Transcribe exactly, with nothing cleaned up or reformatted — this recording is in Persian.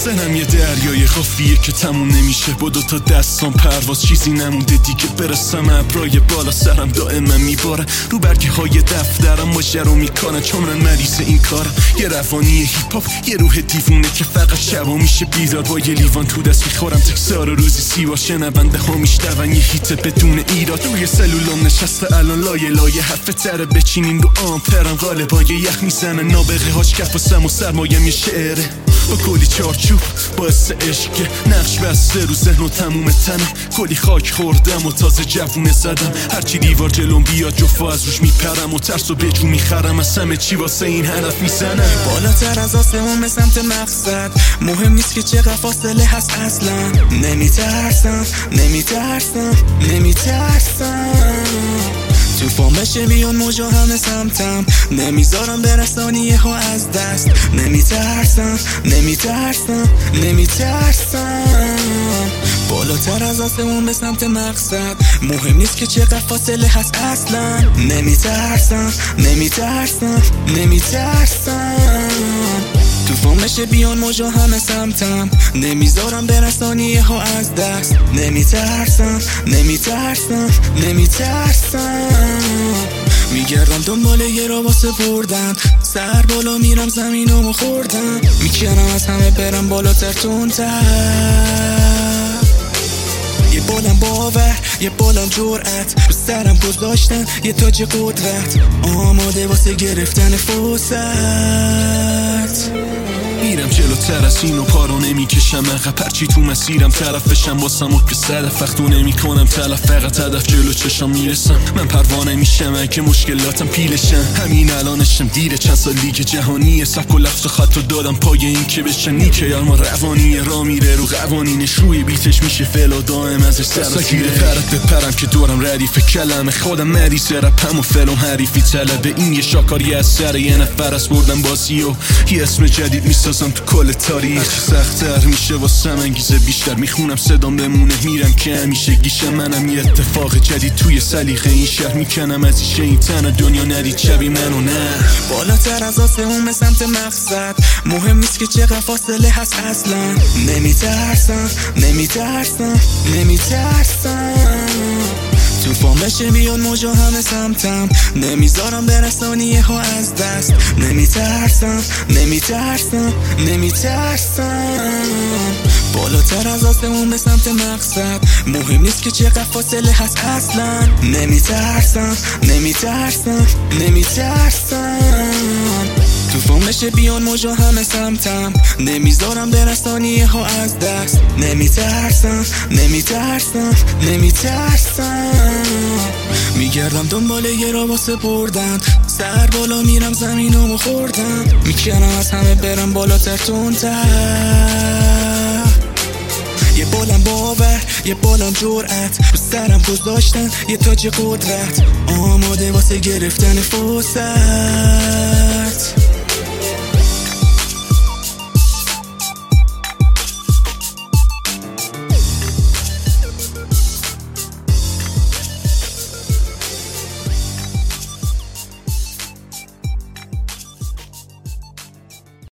سنم یه دریای خافیه که تموم نمیشه، با دو تا دستان پرواز چیزی نمونده دیگه. برسم ابرای بالا سرم دائما میباره، رو برگه های دفترم ماجرا رو میکنه، چون من مریض این کارم. یه روانی هیپ هاپ، یه روح دیوونه که فقط شبا میشه بیدار، با یه لیوان تو دست میخورم تکسار روزی سیوا. شنونده ها میشنون یه هیت بدون ایراد، روی سلولام نشسته الان لایه لایه حرف تره بچینین رو آمپرم، غالبا یه یخ میزنه نابغه هاش کف و سم و سرمایم یه شعره با کلی چارچوب باعث عشقه، نقش بسته رو ذهن و تموم تنم، کلی خاک خوردم و تازه جوونه زدم، هرچی دیوار جلوم بیاد جفا از روش میپرم و ترس و بجو میخرم، از همه چی واسه این هدف میزنم. بالاتر از آسمون به سمت مقصد، مهم نیست که چقدر فاصله هست اصلا. نمیترسم نمیترسم نمیترسم، تو فامشه بیان موجا همه سمتم، نمیذارم برسانیه ها از دست. نمیترسم نمیترسم نمیترسم، بالاتر از آسمون به سمت مقصد، مهم نیست که چقدر فاصله هست اصلا. نمیترسم نمیترسم نمیترسم، تو فامشه بیان موجا همه سمتم، نمیذارم برسانیه ها از دست. نمیترسم نمیترسم نمیترسم، میگردم دنبال یه را واسه بردن، سر بالا میرم زمینمو خوردم، میکنم از همه برم بالاتر تونتر. یه بالم باور یه بالم جرأت، رو سرم گذاشتن یه تاج قدرت، آماده واسه گرفتن فرصت. میرم جلوتر از اینو پارو نمیکشم عقب، پرچی تو مسیرم طرفشم واسم و که صدف وقتو نمی کنم تلف، فقط هدف جلو چشم میرسم، من پروانه میشم اگه مشکلاتم پیلشم، همین الانشم دیره چند سال لیگ جهانیه، سبک و لفظ و خط و دادم پای این که بشن نیکه ما روانیه، را میره رو قوانینش، روی بیتش میشه فعل و دائم ازش سرسگیره، پرت بپرم که دورم ردیف کلمه، خودم مریض رپم و فعل و حریفی طلبه، این یه شاکاری از سر یه نفر از بردم بازی و یه اسم جدید میسازم تو کل تاریخ. هرچی سخت‌تر میشه واسم انگیزه بیشتر، میخونم صدام بمونه میرم که همیشه گیشه، منم یه اتفاق جدید توی سلیقه این شهر، میکنم از ایشه این تن دنیا ندید شبی منو نه. بالاتر از آسمون به سمت مقصد، مهم نیست که چقدر فاصله هست اصلا. نمیترسم نمیترسم نمیترسم، تو فامشه بیان موجا همه سمتم، نمیذارم برسانیه ها از دست. نمیترسم نمیترسم نمیترسم، بالاتر از آسمون به سمت مقصد، مهم نیست که چقدر فاصله هست اصلا. نمیترسم نمیترسم نمیترسم، تو فامشه بیان موجا همه سمتم، نمیذارم برسانیه ها از دست. نمیترسم نمیترسم نمیترسم، میگردم دنبال یه را واسه بردن، سر بالا میرم زمینمو خوردم، میکنم از همه برم بالاتر تونتر. یه بالم باور یه بالم جرأت، رو سرم گذاشتن یه تاج قدرت، آماده واسه گرفتن فرصت.